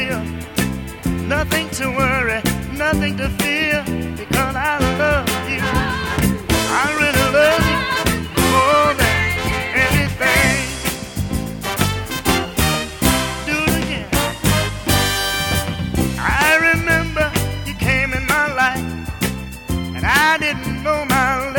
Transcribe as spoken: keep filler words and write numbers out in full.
real. Nothing to worry, nothing to fear, because I love you. I really love you more than anything. Do it again. I remember you came in my life, and I didn't know my